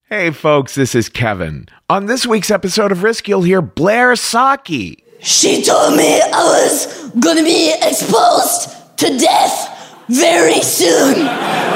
Hey folks, this is Kevin. On this week's episode of Risk, you'll hear Blair Saki. She told me I was gonna be exposed to death very soon.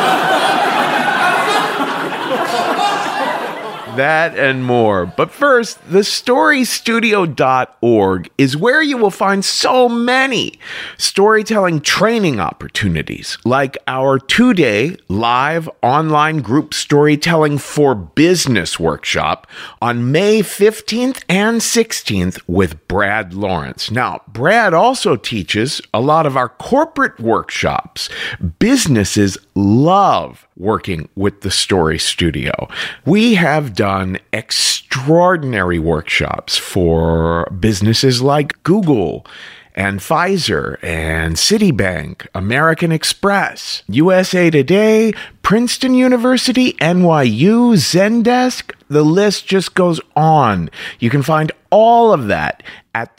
That and more. But first, thestorystudio.org is where you will find so many storytelling training opportunities, like our 2-day live online group storytelling for business workshop on May 15th and 16th with Brad Lawrence. Now, Brad also teaches a lot of our corporate workshops. Businesses love working with the Story Studio. We have done extraordinary workshops for businesses like Google and Pfizer and Citibank, American Express, USA Today, Princeton University, NYU, Zendesk. The list just goes on. You can find all of that at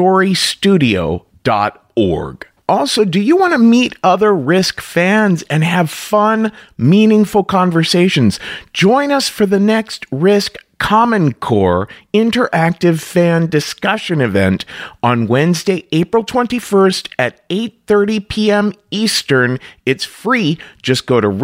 thestorystudio.org. Also, do you want to meet other Risk fans and have fun, meaningful conversations? Join us for the next Risk Common Core interactive fan discussion event on Wednesday, April 21st at 8:30 p.m. Eastern. It's free. Just go to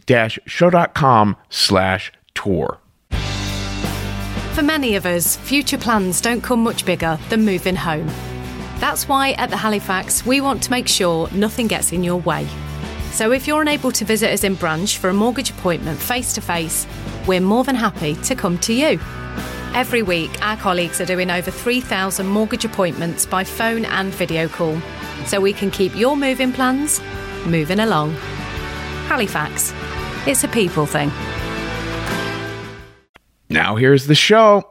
risk-show.com/tour. For many of us, future plans don't come much bigger than moving home. That's why at the Halifax, we want to make sure nothing gets in your way. So if you're unable to visit us in branch for a mortgage appointment face-to-face, we're more than happy to come to you. Every week, our colleagues are doing over 3,000 mortgage appointments by phone and video call, so we can keep your moving plans moving along. Halifax, it's a people thing. Now here's the show.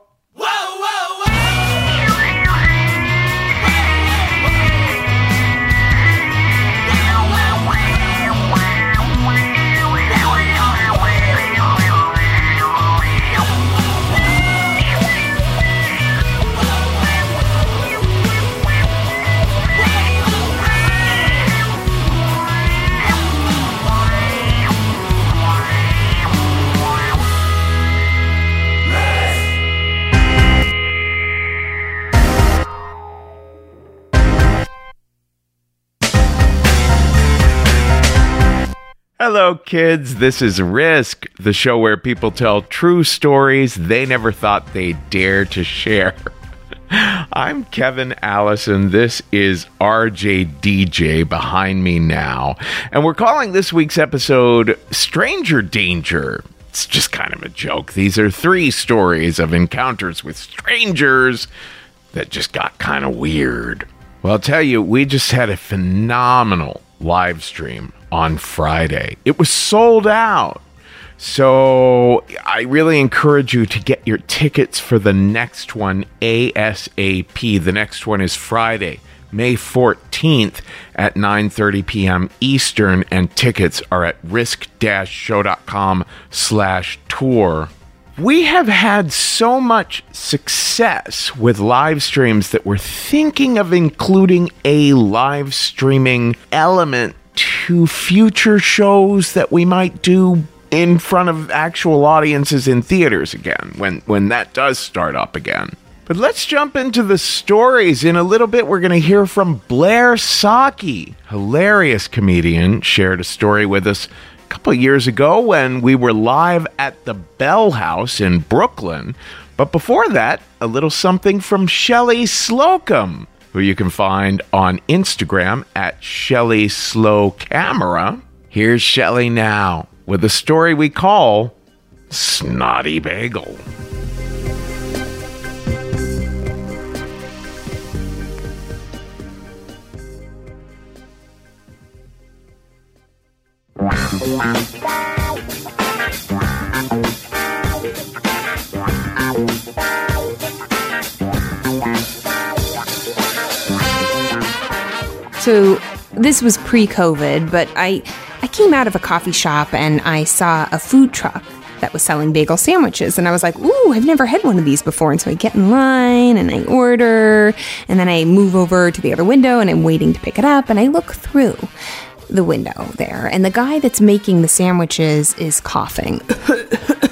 Hello, kids. This is Risk, the show where people tell true stories they never thought they'd dare to share. I'm Kevin Allison. This is RJ DJ behind me now. And we're calling this week's episode Stranger Danger. It's just kind of a joke. These are 3 stories of encounters with strangers that just got kind of weird. Well, I'll tell you, we just had a phenomenal live stream on Friday. It was sold out. So I really encourage you to get your tickets for the next one ASAP. The next one is Friday, May 14th at 9:30 p.m. Eastern, and tickets are at risk-show.com/tour. We have had so much success with live streams that we're thinking of including a live streaming element to future shows that we might do in front of actual audiences in theaters again, when that does start up again. But let's jump into the stories. In a little bit, we're going to hear from Blair Saki. Hilarious comedian, shared a story with us a couple of years ago when we were live at the Bell House in Brooklyn. But before that, a little something from Shelley Slocum, who you can find on Instagram at Shelley Slow Camera. Here's Shelley now with a story we call Snotty Bagel. So this was pre-COVID, but I came out of a coffee shop and I saw a food truck that was selling bagel sandwiches. And I was like, ooh, I've never had one of these before. And so I get in line and I order, and then I move over to the other window and I'm waiting to pick it up. And I look through the window there, and the guy that's making the sandwiches is coughing.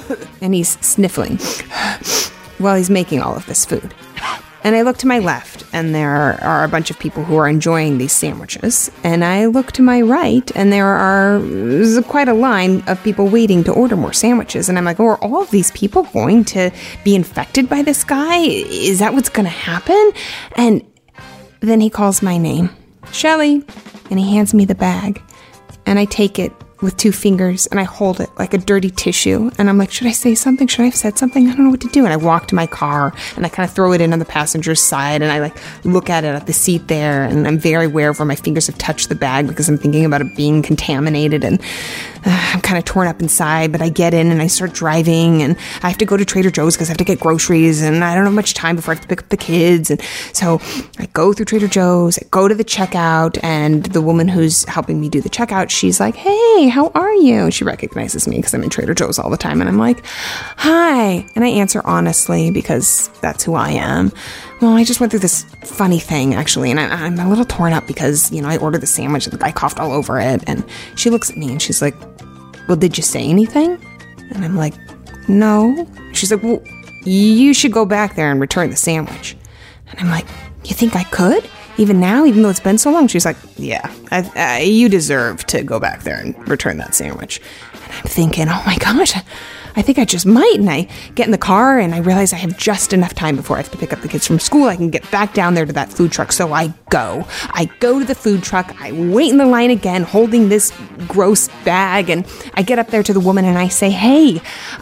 and he's sniffling while he's making all of this food. And I look to my left, and there are a bunch of people who are enjoying these sandwiches. And I look to my right, and there's quite a line of people waiting to order more sandwiches. And I'm like, oh, are all of these people going to be infected by this guy? Is that what's going to happen? And then he calls my name, Shelly, and he hands me the bag. And I take it with 2 fingers, and I hold it like a dirty tissue. And I'm like, should I say something? Should I have said something? I don't know what to do. And I walk to my car, and I kind of throw it in on the passenger's side, and I like look at it at the seat there, and I'm very aware of where my fingers have touched the bag because I'm thinking about it being contaminated, and I'm kind of torn up inside. But I get in, and I start driving, and I have to go to Trader Joe's because I have to get groceries, and I don't have much time before I have to pick up the kids. And so I go through Trader Joe's, I go to the checkout, and the woman who's helping me do the checkout, she's like, hey, how are you? She recognizes me because I'm in Trader Joe's all the time. And I'm like, hi. And I answer honestly because that's who I am. Well, I just went through this funny thing, actually. And I'm a little torn up because, I ordered the sandwich and the guy coughed all over it. And she looks at me and she's like, well, did you say anything? And I'm like, no. She's like, well, you should go back there and return the sandwich. And I'm like, you think I could? Even now, even though it's been so long? She's like, yeah, you deserve to go back there and return that sandwich. And I'm thinking, oh my gosh, I think I just might. And I get in the car and I realize I have just enough time before I have to pick up the kids from school. I can get back down there to that food truck. So I go to the food truck. I wait in the line again, holding this gross bag. And I get up there to the woman and I say, hey,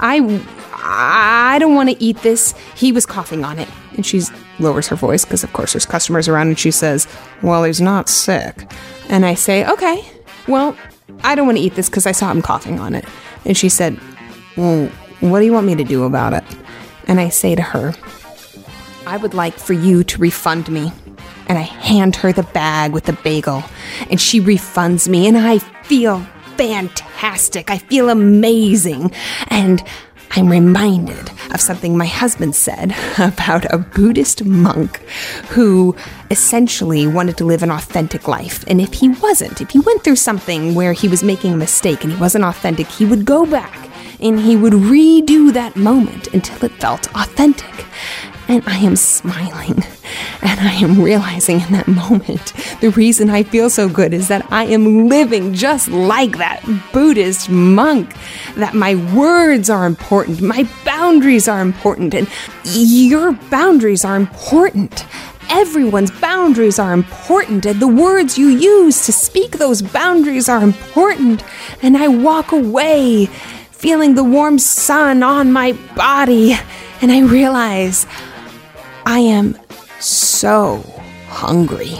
I don't want to eat this. He was coughing on it. And she lowers her voice because, of course, there's customers around. And she says, well, he's not sick. And I say, okay, well, I don't want to eat this because I saw him coughing on it. And she said, well, what do you want me to do about it? And I say to her, I would like for you to refund me. And I hand her the bag with the bagel. And she refunds me. And I feel fantastic. I feel amazing. And I'm reminded of something my husband said about a Buddhist monk who essentially wanted to live an authentic life. And if he went through something where he was making a mistake and he wasn't authentic, he would go back and he would redo that moment until it felt authentic. And I am smiling, and I am realizing in that moment, the reason I feel so good is that I am living just like that Buddhist monk, that my words are important, my boundaries are important, and your boundaries are important. Everyone's boundaries are important, and the words you use to speak those boundaries are important. And I walk away feeling the warm sun on my body, and I realize I am so hungry.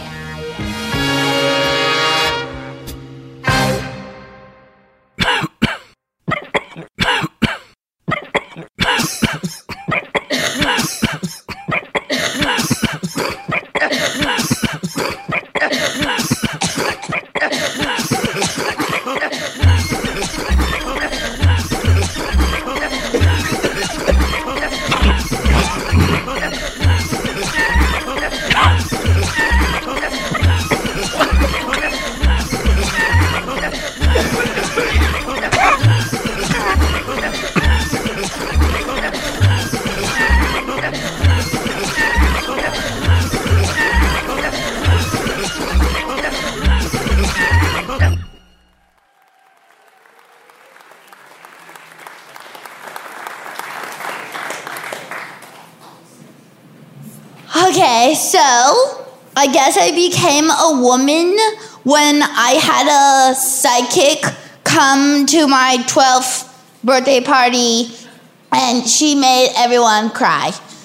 Okay, so I guess I became a woman when I had a psychic come to my 12th birthday party and she made everyone cry.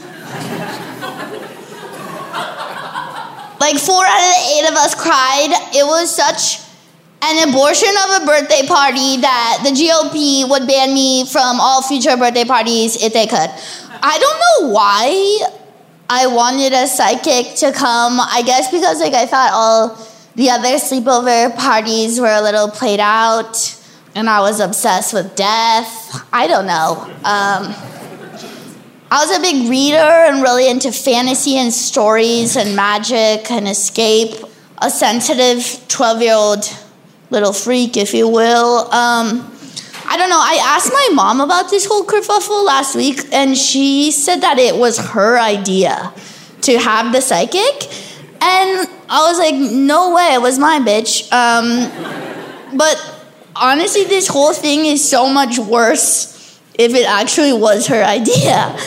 Like 4 out of the 8 of us cried. It was such an abortion of a birthday party that the GOP would ban me from all future birthday parties if they could. I don't know why I wanted a psychic to come. I guess because I thought all the other sleepover parties were a little played out and I was obsessed with death. I don't know. I was a big reader and really into fantasy and stories and magic and escape. A sensitive 12-year-old little freak, if you will. I don't know. I asked my mom about this whole kerfuffle last week, and she said that it was her idea to have the psychic. And I was like, no way, it was my bitch. But honestly, this whole thing is so much worse if it actually was her idea.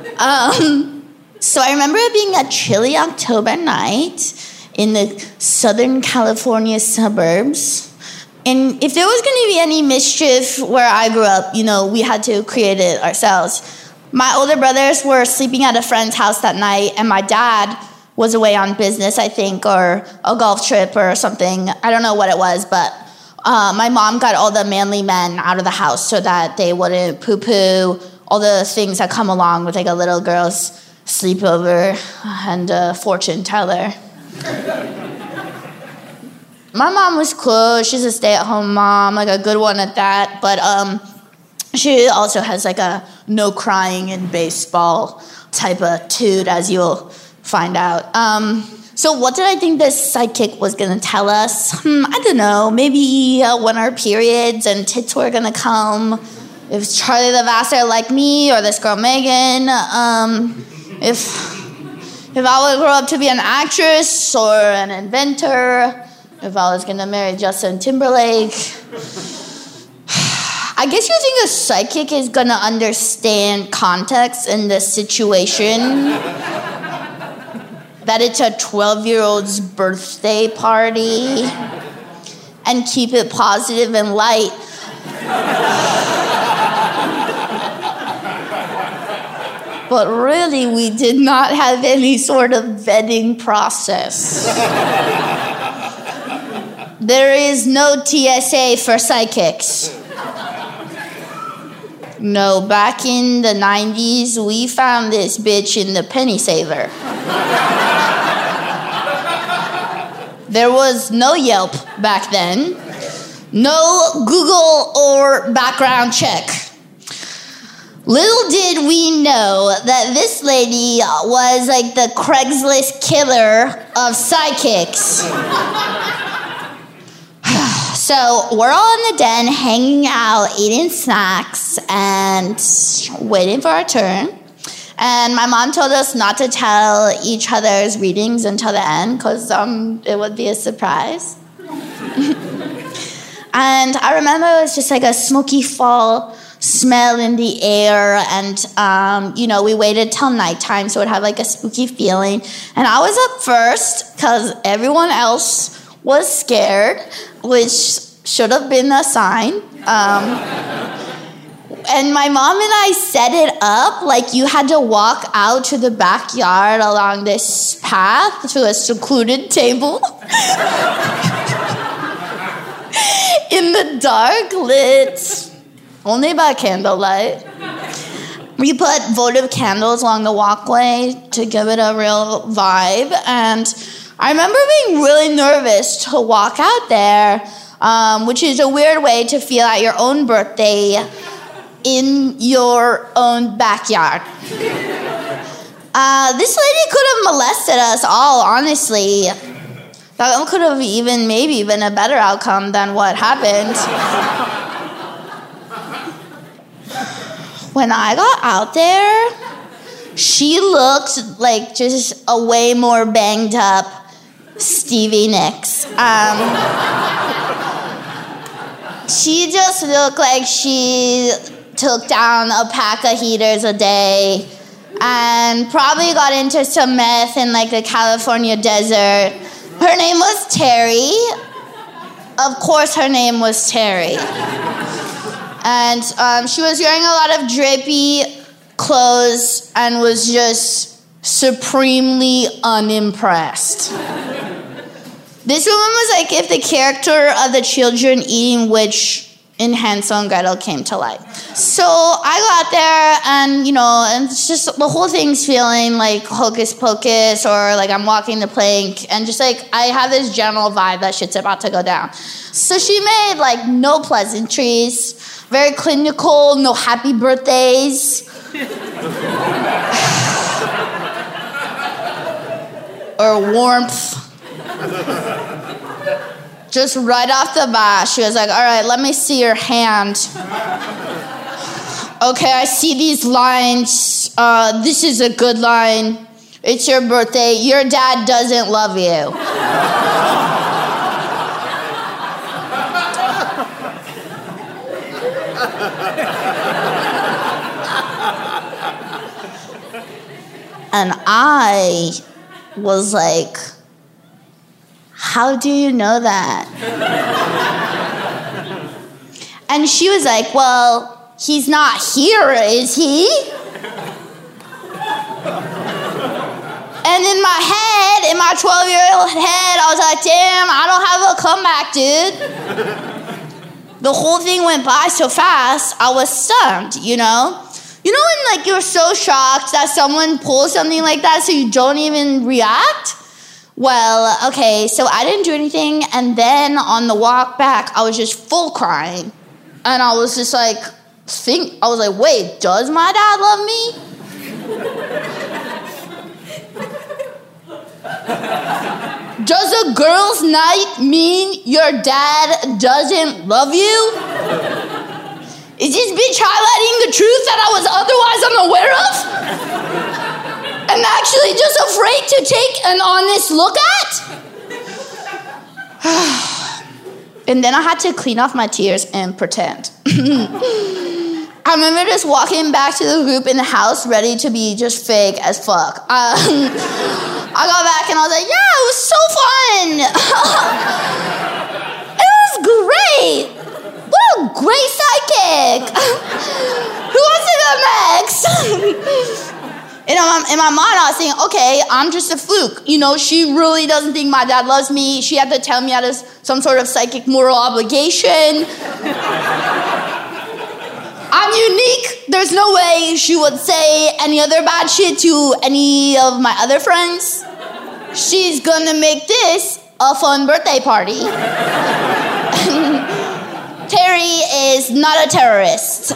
So I remember it being a chilly October night in the Southern California suburbs. And if there was going to be any mischief where I grew up, we had to create it ourselves. My older brothers were sleeping at a friend's house that night, and my dad was away on business, I think, or a golf trip or something. I don't know what it was, but my mom got all the manly men out of the house so that they wouldn't poo-poo all the things that come along with like a little girl's sleepover and a fortune teller. My mom was cool. She's a stay-at-home mom, like a good one at that. But she also has like a no crying in baseball type of toot, as you'll find out. So what did I think this psychic was going to tell us? I don't know. Maybe when our periods and tits were going to come. If Charlie the Vassar like me or this girl Megan. If I would grow up to be an actress or an inventor. If I was going to marry Justin Timberlake. I guess you think a psychic is going to understand context in this situation. That it's a 12-year-old's birthday party and keep it positive and light. But really, we did not have any sort of vetting process. There is no TSA for psychics. No, back in the 90s, we found this bitch in the penny saver. There was no Yelp back then. No Google or background check. Little did we know that this lady was like the Craigslist killer of psychics. So we're all in the den, hanging out, eating snacks, and waiting for our turn. And my mom told us not to tell each other's readings until the end, because it would be a surprise. And I remember it was just like a smoky fall smell in the air, and we waited till nighttime, so it had like a spooky feeling. And I was up first, because everyone else was scared, which should have been a sign. And my mom and I set it up like you had to walk out to the backyard along this path to a secluded table. In the dark, lit only by candlelight. We put votive candles along the walkway to give it a real vibe. And I remember being really nervous to walk out there, which is a weird way to feel at your own birthday in your own backyard. This lady could have molested us all, honestly. That could have even maybe been a better outcome than what happened. When I got out there, she looked like just a way more banged up Stevie Nicks. She just looked like she took down a pack of heaters a day and probably got into some meth in like the California desert. Her name was Terry. Of course her name was Terry. And she was wearing a lot of drapey clothes and was just supremely unimpressed. This woman was like if the character of the Children Eating Witch in Hansel and Gretel came to life. So I got there and, and it's just the whole thing's feeling like hocus pocus or like I'm walking the plank and just like I have this general vibe that shit's about to go down. So she made like no pleasantries, very clinical, no happy birthdays. Or warmth. just right off the bat, she was like, all right, let me see your hand. Okay, I see these lines. This is a good line. It's your birthday. Your dad doesn't love you. And I was like, how do you know that? And she was like, well, he's not here, is he? And in my head, in my 12-year-old head, I was like, damn, I don't have a comeback, dude. The whole thing went by so fast, I was stunned, you know? You know when like you're so shocked that someone pulls something like that so you don't even react? Well, okay, so I didn't do anything, and then on the walk back, I was just full crying. And I was just like, I was like, wait, does my dad love me? Does a girl's night mean your dad doesn't love you? Is this bitch highlighting the truth that I was otherwise unaware of? And actually just afraid to take an honest look at? And then I had to clean off my tears and pretend. I remember just walking back to the group in the house ready to be just fake as fuck. I got back and I was like, yeah, it was so fun. It was great. What a great sidekick. Who wants to go next? In my mind, I was thinking, okay, I'm just a fluke. You know, she really doesn't think my dad loves me. She had to tell me out of some sort of psychic moral obligation. I'm unique. There's no way she would say any other bad shit to any of my other friends. She's gonna make this a fun birthday party. Terry is not a terrorist.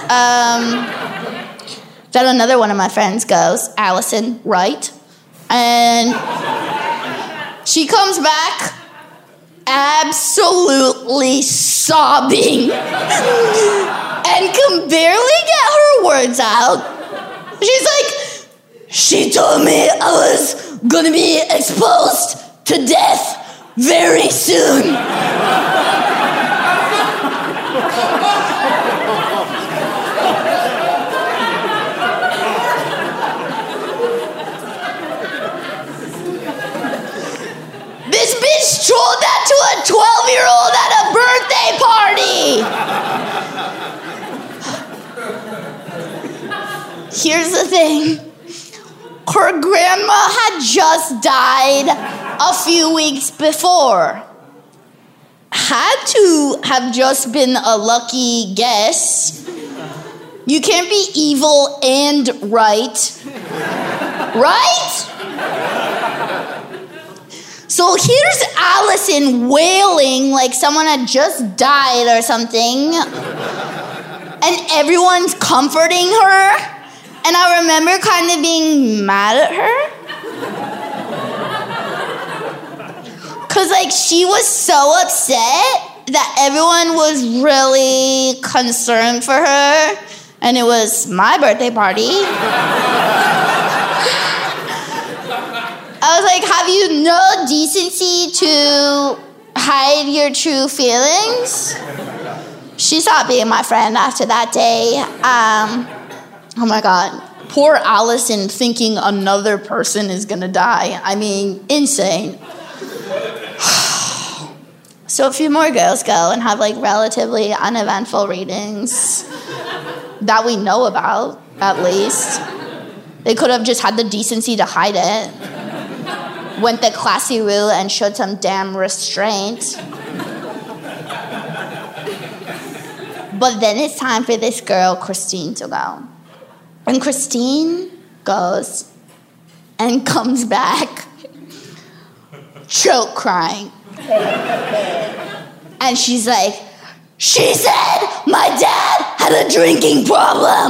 Then another one of my friends goes, Allison, right? And she comes back absolutely sobbing and can barely get her words out. She's like, she told me I was gonna be exposed to death very soon. This bitch told that to a 12-year-old at a birthday party. Here's the thing. Her grandma had just died a few weeks before. Had to have just been a lucky guess. You can't be evil and right. Right? So here's Allison wailing like someone had just died or something. And everyone's comforting her. And I remember kind of being mad at her. Because, like, she was so upset that everyone was really concerned for her. And it was my birthday party. I was like, have you no decency to hide your true feelings? She stopped being my friend after that day. Oh my God. Poor Allison thinking another person is gonna die. I mean, insane. So a few more girls go and have like relatively uneventful readings that we know about, at least. They could have just had the decency to hide it. Went the classy route and showed some damn restraint. But then it's time for this girl, Christine, to go. And Christine goes and comes back choke crying. And she's like, she said my dad had a drinking problem.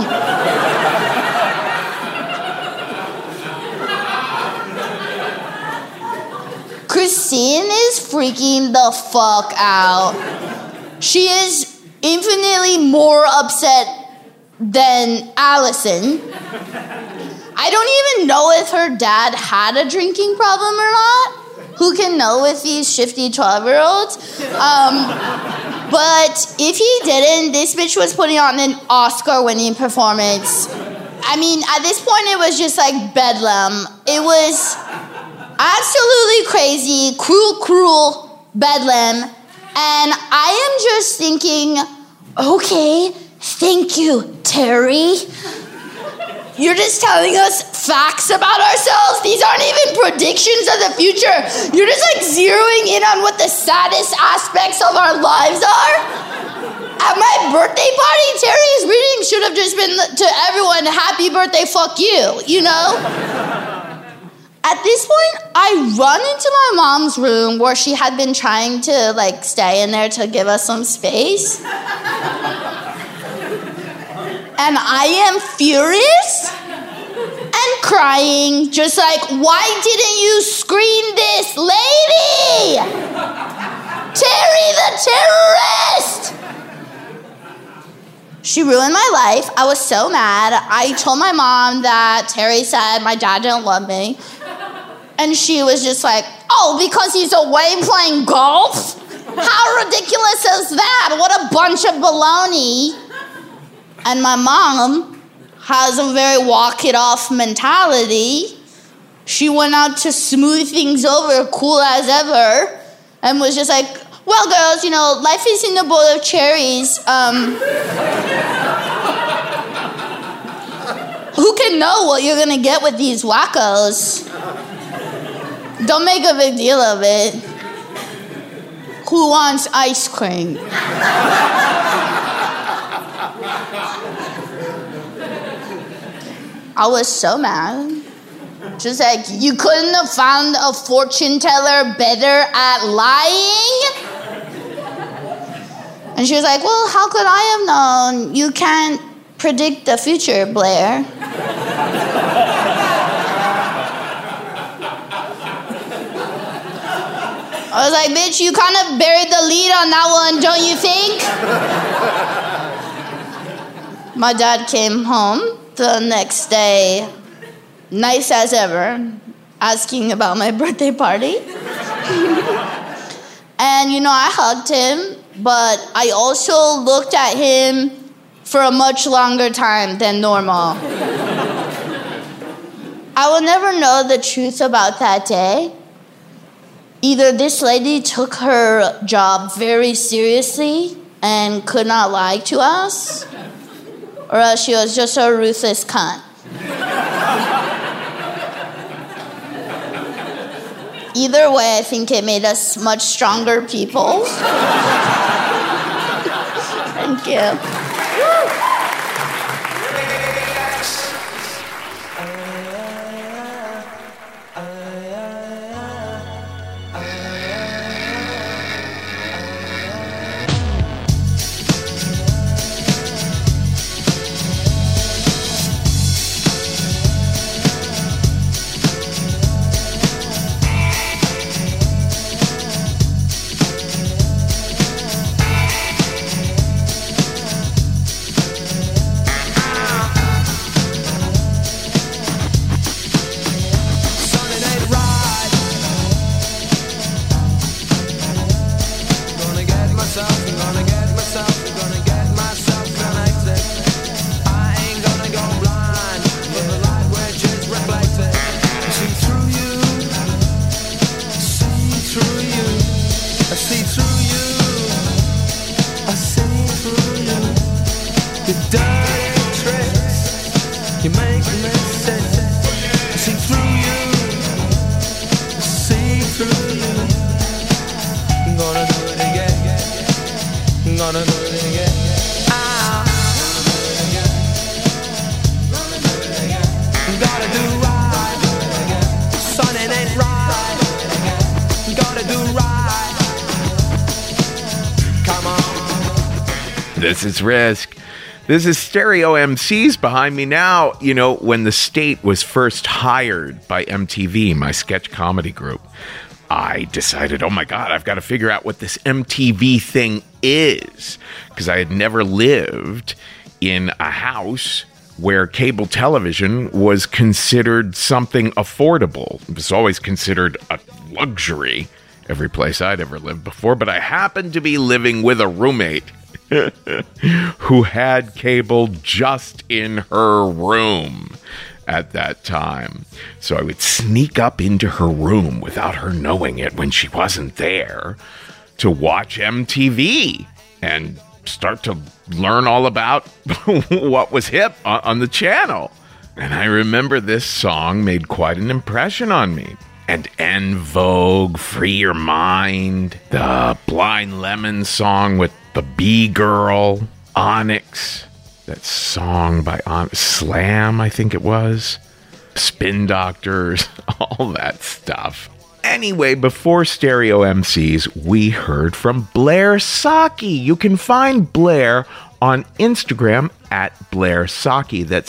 Christine is freaking the fuck out. She is infinitely more upset than Allison. I don't even know if her dad had a drinking problem or not. Who can know with these shifty 12-year-olds? But if he didn't, this bitch was putting on an Oscar-winning performance. I mean, at this point, it was just like bedlam. It was absolutely crazy, cruel bedlam. And I am just thinking, okay, thank you, Terry. You're just telling us facts about ourselves? These aren't even predictions of the future. You're just like zeroing in on what the saddest aspects of our lives are? At my birthday party, Terry's reading should have just been to everyone, happy birthday, fuck you, you know? At this point, I run into my mom's room where she had been trying to like stay in there to give us some space. And I am furious and crying, just like, why didn't you screen this lady? Terry the terrorist! She ruined my life. I was so mad. I told my mom that Terry said my dad didn't love me. And she was just like, oh, because he's away playing golf? How ridiculous is that? What a bunch of baloney. And my mom has a very walk-it-off mentality. She went out to smooth things over, cool as ever, and was just like, well, girls, you know, life is in a bowl of cherries. Who can know what you're going to get with these wackos? Don't make a big deal of it. Who wants ice cream? I was so mad. Just like, you couldn't have found a fortune teller better at lying? And she was like, well, how could I have known? You can't predict the future, Blair. I was like, bitch, you kind of buried the lead on that one, don't you think? My dad came home the next day, nice as ever, asking about my birthday party. And, you know, I hugged him, but I also looked at him for a much longer time than normal. I will never know the truth about that day. Either this lady took her job very seriously and could not lie to us, or else she was just a ruthless cunt. Either way, I think it made us much stronger people. Thank you. This is Risk. This is Stereo MCs behind me now. You know, when The State was first hired by MTV, my sketch comedy group, I decided, oh my God, I've got to figure out what this MTV thing is, because I had never lived in a house where cable television was considered something affordable. It was always considered a luxury every place I'd ever lived before, but I happened to be living with a roommate who had cable just in her room at that time. So I would sneak up into her room without her knowing it when she wasn't there to watch MTV and start to learn all about what was hip on the channel. And I remember this song made quite an impression on me. And En Vogue, Free Your Mind, the Blind Lemon song with the B-Girl, Onyx, that song by Slam, I think it was, Spin Doctors, all that stuff. Anyway, before Stereo MCs, we heard from Blair Socci. You can find Blair on Instagram at Blair Socci. That's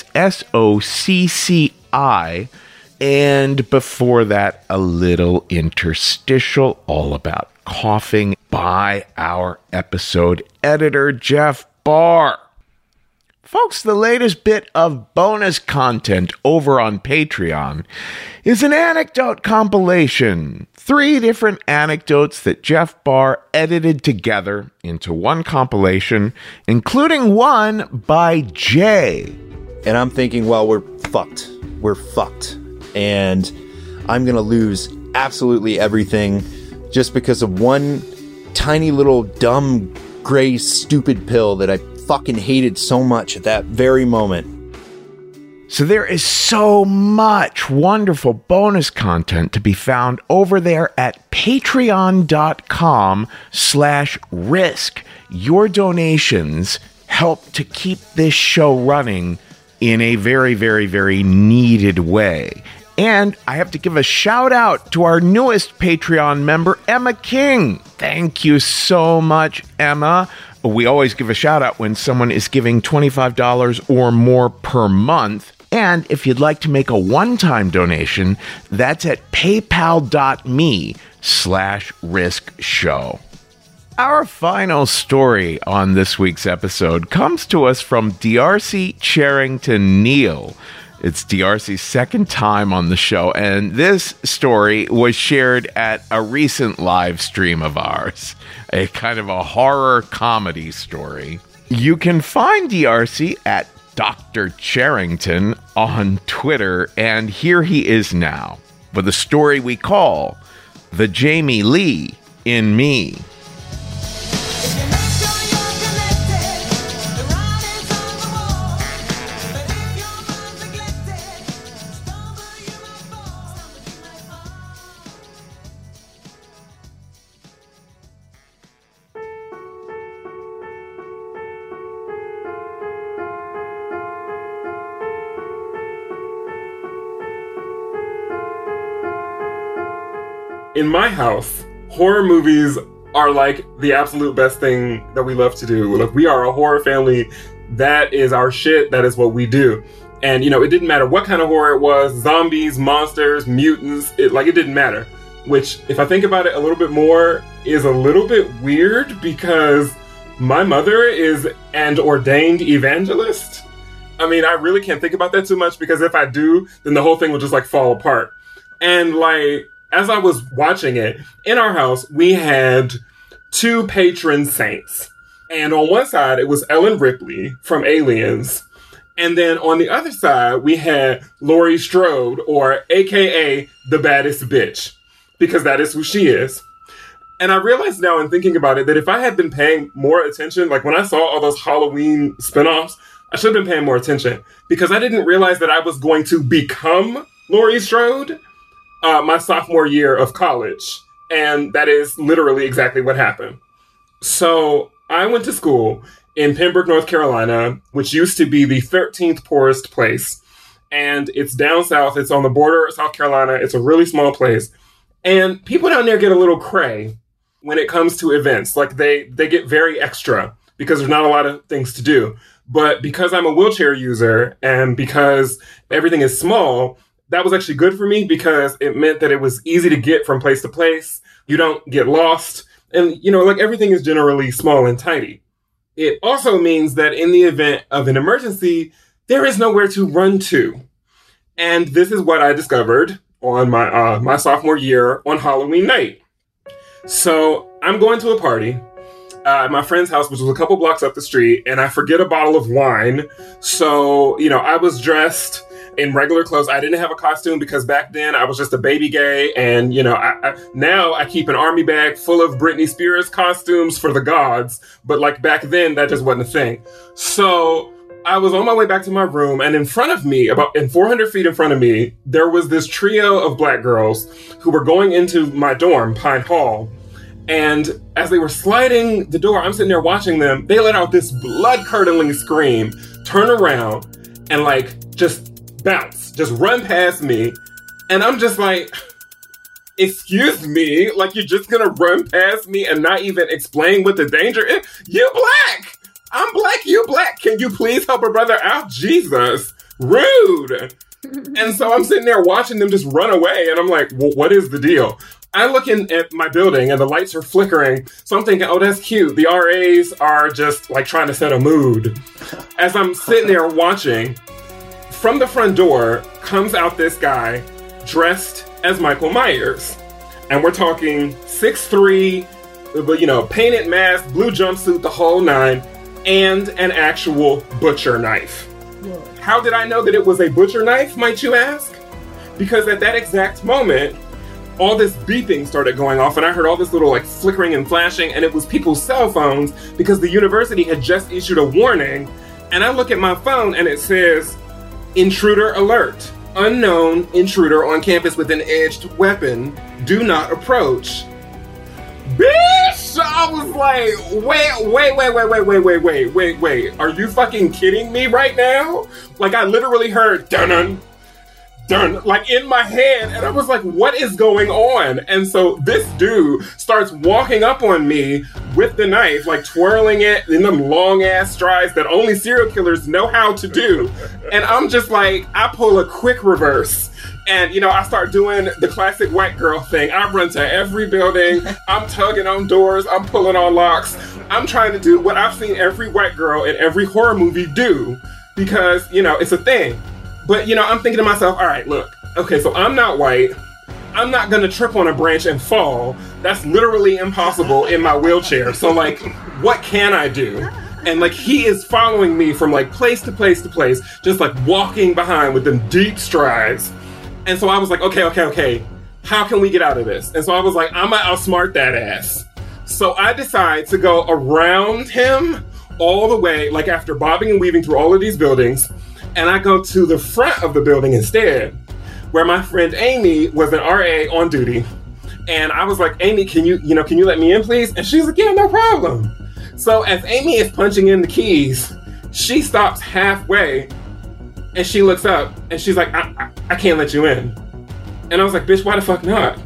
SOCCI. And before that, a little interstitial all about coughing by our episode editor, Jeff Barr. Folks, the latest bit of bonus content over on Patreon is an anecdote compilation. 3 different anecdotes that Jeff Barr edited together into one compilation, including one by Jay. And I'm thinking, well, we're fucked. We're fucked. And I'm going to lose absolutely everything just because of one tiny little dumb, gray, stupid pill that I fucking hated so much at that very moment. So there is so much wonderful bonus content to be found over there at patreon.com/risk. Your donations help to keep this show running in a very, very, very needed way. And I have to give a shout out to our newest Patreon member, Emma King. Thank you so much, Emma. We always give a shout out when someone is giving $25 or more per month. And if you'd like to make a one-time donation, that's at paypal.me/riskshow. Our final story on this week's episode comes to us from D'Arcy Charrington Neal. It's D'Arcy's second time on the show, and this story was shared at a recent live stream of ours, a kind of a horror comedy story. You can find D'Arcy at Dr. Charrington on Twitter, and here he is now with a story we call The Jamie Lee in Me. In my house, horror movies are like the absolute best thing that we love to do. Like, we are a horror family. That is our shit. That is what we do. And, you know, it didn't matter what kind of horror it was. Zombies, monsters, mutants. It didn't matter. Which, if I think about it a little bit more, is a little bit weird because my mother is an ordained evangelist. I mean, I really can't think about that too much because if I do, then the whole thing will just like fall apart. And like, as I was watching it, in our house, we had 2 patron saints. And on one side, it was Ellen Ripley from Aliens. And then on the other side, we had Laurie Strode, or AKA the baddest bitch, because that is who she is. And I realize now in thinking about it that if I had been paying more attention, like when I saw all those Halloween spinoffs, I should have been paying more attention because I didn't realize that I was going to become Laurie Strode my sophomore year of college. And that is literally exactly what happened. So I went to school in Pembroke, North Carolina, which used to be the 13th poorest place. And it's down south. It's on the border of South Carolina. It's a really small place. And people down there get a little cray when it comes to events. Like they get very extra because there's not a lot of things to do. But because I'm a wheelchair user and because everything is small, that was actually good for me because it meant that it was easy to get from place to place. You don't get lost. And, you know, like everything is generally small and tidy. It also means that in the event of an emergency, there is nowhere to run to. And this is what I discovered on my sophomore year on Halloween night. So I'm going to a party at my friend's house, which was a couple blocks up the street, and I forget a bottle of wine. So, you know, I was dressed in regular clothes. I didn't have a costume because back then I was just a baby gay. And, you know, now I keep an army bag full of Britney Spears costumes for the gods. But like back then, that just wasn't a thing. So I was on my way back to my room, and in front of me, about 400 feet in front of me, there was this trio of black girls who were going into my dorm, Pine Hall. And as they were sliding the door, I'm sitting there watching them. They let out this blood-curdling scream, turn around, and like just bounce, just run past me. And I'm just like, excuse me, like you're just gonna run past me and not even explain what the danger is? You're black! I'm black, you black. Can you please help a brother out? Jesus. Rude. And so I'm sitting there watching them just run away. And I'm like, well, what is the deal? I look in at my building and the lights are flickering. So I'm thinking, oh, that's cute. The RAs are just like trying to set a mood. As I'm sitting there watching, from the front door comes out this guy dressed as Michael Myers. And we're talking 6'3", you know, painted mask, blue jumpsuit, the whole nine, and an actual butcher knife. How did I know that it was a butcher knife, might you ask? Because at that exact moment, all this beeping started going off, and I heard all this little like flickering and flashing, and it was people's cell phones because the university had just issued a warning. And I look at my phone and it says, "Intruder alert. Unknown intruder on campus with an edged weapon. Do not approach." Bitch! I was like, wait. Are you fucking kidding me right now? Like, I literally heard dun like in my head, and I was like, what is going on? And so this dude starts walking up on me with the knife, like twirling it in them long ass strides that only serial killers know how to do. And I'm just like, I pull a quick reverse. And, you know, I start doing the classic white girl thing. I run to every building. I'm tugging on doors. I'm pulling on locks. I'm trying to do what I've seen every white girl in every horror movie do. Because, you know, it's a thing. But, you know, I'm thinking to myself, all right, look. Okay, so I'm not white. I'm not going to trip on a branch and fall. That's literally impossible in my wheelchair. So, like, what can I do? And, like, he is following me from, like, place to place to place. Just, like, walking behind with them deep strides. And so I was like, okay, how can we get out of this? And so I was like, I'm gonna outsmart that ass. So I decide to go around him all the way, like after bobbing and weaving through all of these buildings, and I go to the front of the building instead, where my friend Amy was an RA on duty. And I was like, Amy, can you let me in, please? And she's like, yeah, no problem. So as Amy is punching in the keys, she stops halfway. And she looks up and she's like, I can't let you in. And I was like, bitch, why the fuck not?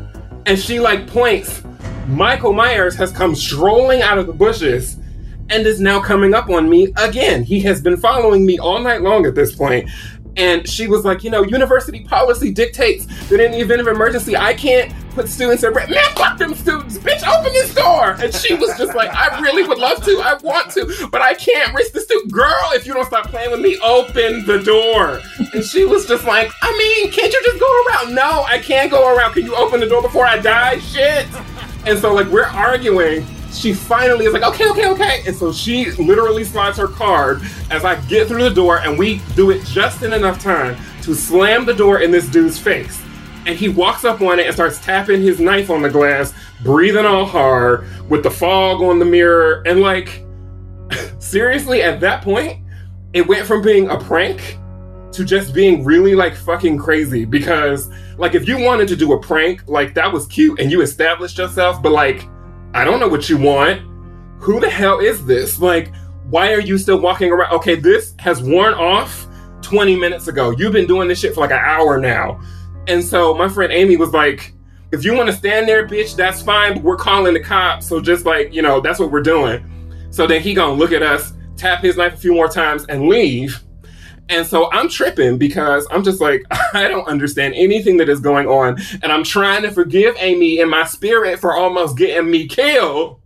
And she like points. Michael Myers has come strolling out of the bushes and is now coming up on me again. He has been following me all night long at this point. And she was like, you know, university policy dictates that in the event of emergency, I can't put students at risk. Man, fuck them students. Bitch, open this door. And she was just like, I really would love to. I want to, but I can't risk the student. Girl, if you don't stop playing with me, open the door. And she was just like, I mean, can't you just go around? No, I can't go around. Can you open the door before I die? Shit. And so, like, we're arguing. She finally is like, okay. And so she literally slides her card as I get through the door, and we do it just in enough time to slam the door in this dude's face. And he walks up on it and starts tapping his knife on the glass, breathing all hard, with the fog on the mirror. And like, seriously, at that point, it went from being a prank to just being really like fucking crazy. Because like, if you wanted to do a prank, like that was cute and you established yourself, but like, I don't know what you want. Who the hell is this? Like, why are you still walking around? Okay, this has worn off 20 minutes ago. You've been doing this shit for like an hour now. And so my friend Amy was like, if you want to stand there, bitch, that's fine, but we're calling the cops. So just like, you know, that's what we're doing. So then he gonna look at us, tap his knife a few more times and leave. And so I'm tripping because I'm just like, I don't understand anything that is going on. And I'm trying to forgive Amy in my spirit for almost getting me killed.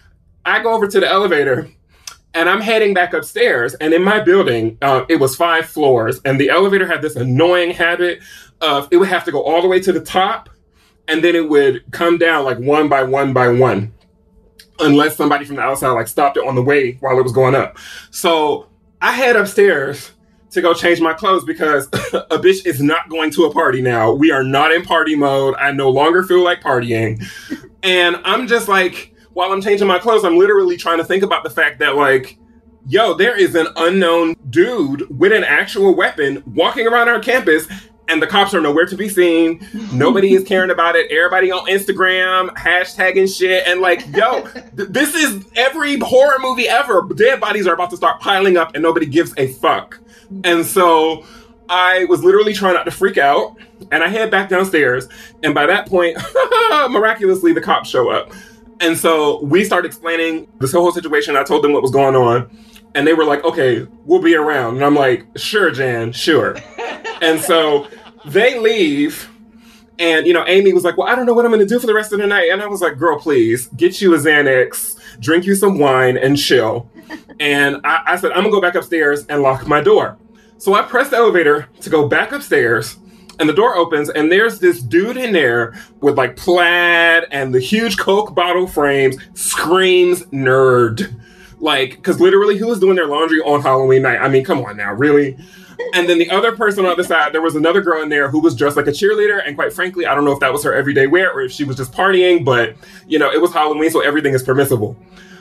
I go over to the elevator and I'm heading back upstairs. And in my building, it was 5 floors. And the elevator had this annoying habit of it would have to go all the way to the top. And then it would come down like one by one by one. Unless somebody from the outside like stopped it on the way while it was going up. So I head upstairs to go change my clothes because a bitch is not going to a party now. We are not in party mode. I no longer feel like partying. And I'm just like, while I'm changing my clothes, I'm literally trying to think about the fact that like, yo, there is an unknown dude with an actual weapon walking around our campus and the cops are nowhere to be seen. Nobody is caring about it. Everybody on Instagram, hashtagging shit. And like, yo, this is every horror movie ever. Dead bodies are about to start piling up and nobody gives a fuck. And so I was literally trying not to freak out. And I head back downstairs. And by that point, miraculously, the cops show up. And so we start explaining this whole situation. I told them what was going on. And they were like, okay, we'll be around. And I'm like, sure, Jan, sure. And so they leave. And, you know, Amy was like, well, I don't know what I'm going to do for the rest of the night. And I was like, girl, please, get you a Xanax, drink you some wine, and chill. And I said, I'm going to go back upstairs and lock my door. So I press the elevator to go back upstairs. And the door opens, and there's this dude in there with, like, plaid and the huge Coke bottle frames, screams nerd. Like, because literally, who was doing their laundry on Halloween night? I mean, come on now, really? And then the other person on the other side, there was another girl in there who was dressed like a cheerleader. And quite frankly, I don't know if that was her everyday wear or if she was just partying. But, you know, it was Halloween, so everything is permissible.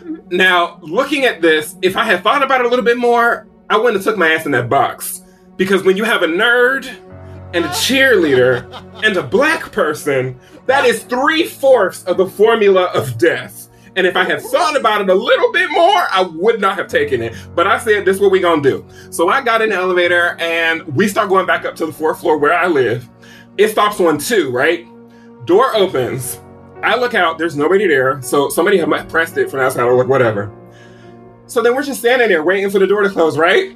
Now, looking at this, if I had thought about it a little bit more, I wouldn't have took my ass in that box. Because when you have a nerd and a cheerleader and a black person, that is 3/4 of the formula of death. And if I had thought about it a little bit more, I would not have taken it. But I said, this is what we gonna do. So I got in the elevator and we start going back up to the 4th floor where I live. It stops on 2, right? Door opens. I look out, there's nobody there. So somebody had pressed it from outside or like whatever. So then we're just standing there waiting for the door to close, right?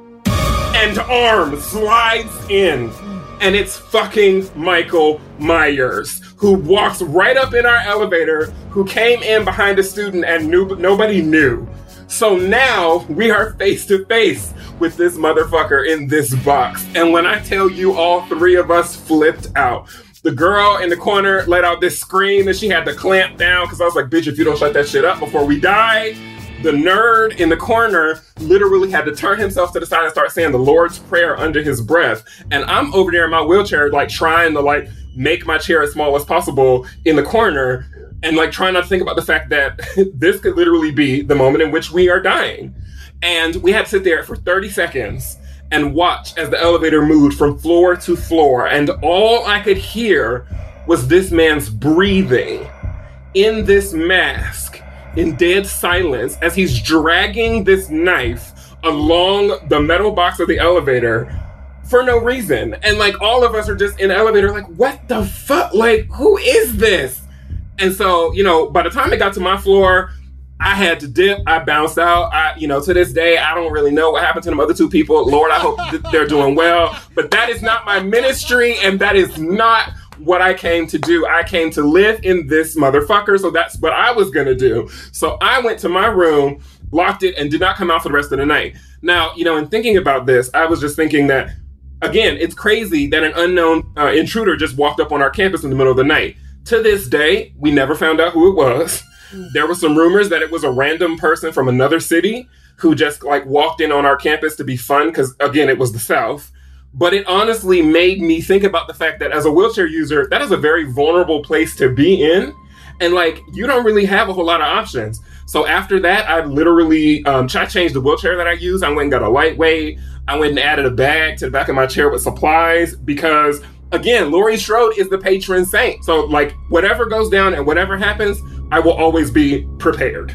And arm slides in. And it's fucking Michael Myers, who walks right up in our elevator, who came in behind a student and nobody knew. So now we are face to face with this motherfucker in this box. And when I tell you, all 3 of us flipped out. The girl in the corner let out this scream that she had to clamp down because I was like, bitch, if you don't shut that shit up before we die. The nerd in the corner literally had to turn himself to the side and start saying the Lord's Prayer under his breath. And I'm over there in my wheelchair, like trying to like make my chair as small as possible in the corner and like trying not to think about the fact that this could literally be the moment in which we are dying. And we had to sit there for 30 seconds and watch as the elevator moved from floor to floor. And all I could hear was this man's breathing in this mask in dead silence as he's dragging this knife along the metal box of the elevator for no reason. And like all of us are just in the elevator like, what the fuck? Like, who is this? And so, you know, by the time it got to my floor, I had to dip. I bounced out. To this day, I don't really know what happened to them other 2 people. Lord, I hope they're doing well. But that is not my ministry, and that is not what I came to do. I came to live in this motherfucker, so that's what I was gonna do. So I went to my room, locked it, and did not come out for the rest of the night. Now, you know, in thinking about this, I was just thinking that, again, it's crazy that an unknown intruder just walked up on our campus in the middle of the night. To this day, we never found out who it was. There were some rumors that it was a random person from another city who just like walked in on our campus to be fun because, again, it was the South. But it honestly made me think about the fact that as a wheelchair user, that is a very vulnerable place to be in. And like, you don't really have a whole lot of options. So after that, I literally, I changed the wheelchair that I use. I went and got a lightweight. I went and added a bag to the back of my chair with supplies because, again, Laurie Strode is the patron saint. So like, whatever goes down and whatever happens, I will always be prepared.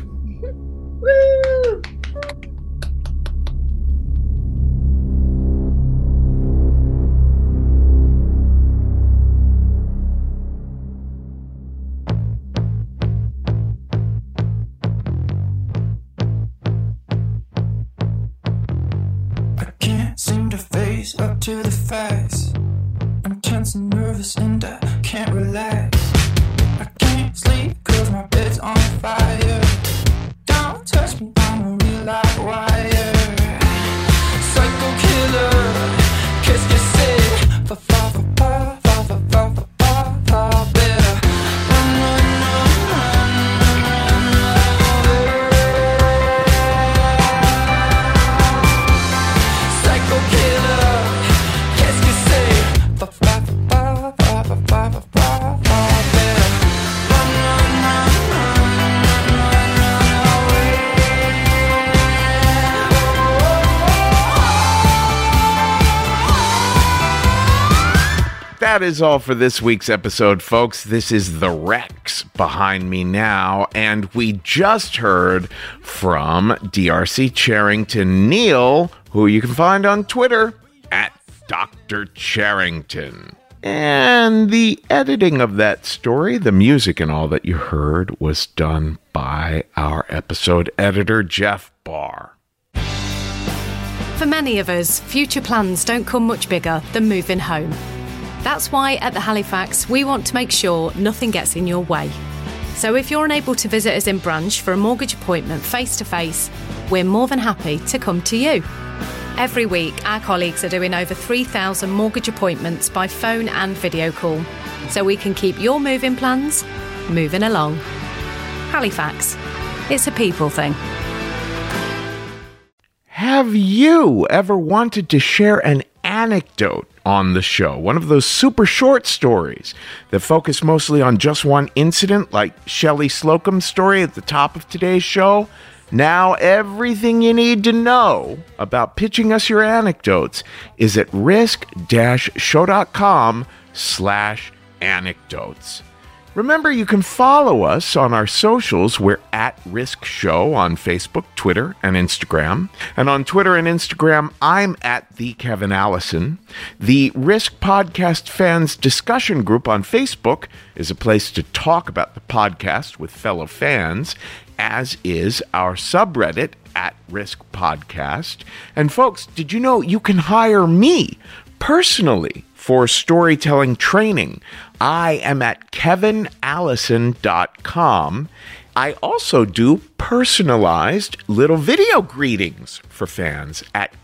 Woo! Seem to to the facts. I'm tense and nervous and I can't relax. I can't sleep cause my bed's on fire. Don't touch me, I'm a real live wire. Psycho killer, qu'est-ce que c'est? Fa fa fa fa fa fa fa fa fa fa better. Run, run, run, run, run, run away. Psycho killer, qu'est-ce que c'est? Fa fa fa fa fa fa fa fa fa better. Run, run, run, run, run, run away. That is all for this week's episode, folks. This is the Rex behind me now, and we just heard from DRC Charrington Neil, who you can find on Twitter at Dr. Charrington. And the editing of that story, the music and all that you heard, was done by our episode editor, Jeff Barr. For many of us, future plans don't come much bigger than moving home. That's why at the Halifax, we want to make sure nothing gets in your way. So if you're unable to visit us in branch for a mortgage appointment face-to-face, we're more than happy to come to you. Every week, our colleagues are doing over 3,000 mortgage appointments by phone and video call, so we can keep your moving plans moving along. Halifax, it's a people thing. Have you ever wanted to share an anecdote on the show? One of those super short stories that focus mostly on just one incident, like Shelley Slocum's story at the top of today's show? Now everything you need to know about pitching us your anecdotes is at risk-show.com/anecdotes. Remember, you can follow us on our socials. We're at Risk Show on Facebook, Twitter, and Instagram. And on Twitter and Instagram, I'm at the Kevin Allison. The Risk Podcast Fans discussion group on Facebook is a place to talk about the podcast with fellow fans, as is our subreddit at Risk Podcast. And folks, did you know you can hire me personally for storytelling training? I am at kevinallison.com. I also do personalized little video greetings for fans at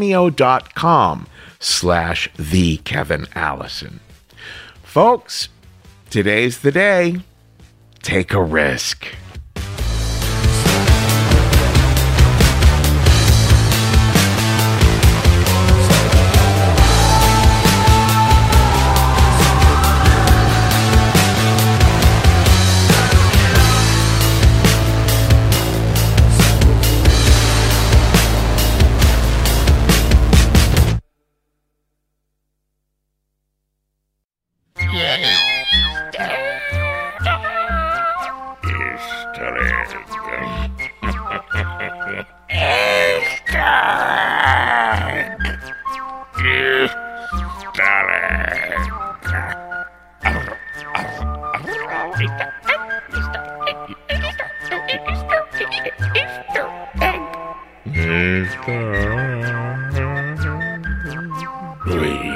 cameo.com/thekevinallison. Folks, today's the day. Take a risk. Easter egg.